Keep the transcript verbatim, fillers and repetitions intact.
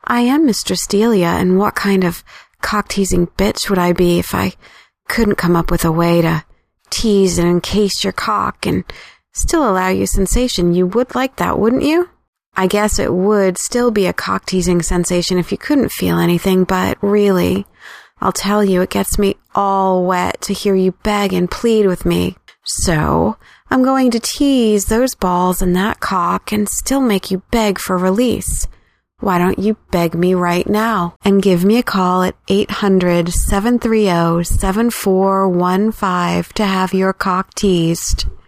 I am Mistress Delia, and what kind of cock-teasing bitch would I be if I couldn't come up with a way to tease and encase your cock and still allow you sensation? You would like that, wouldn't you? I guess it would still be a cock-teasing sensation if you couldn't feel anything, but really, I'll tell you, it gets me all wet to hear you beg and plead with me. So, I'm going to tease those balls and that cock and still make you beg for release. Why don't you beg me right now and give me a call at eight hundred, seven three zero, seven four one five to have your cock teased.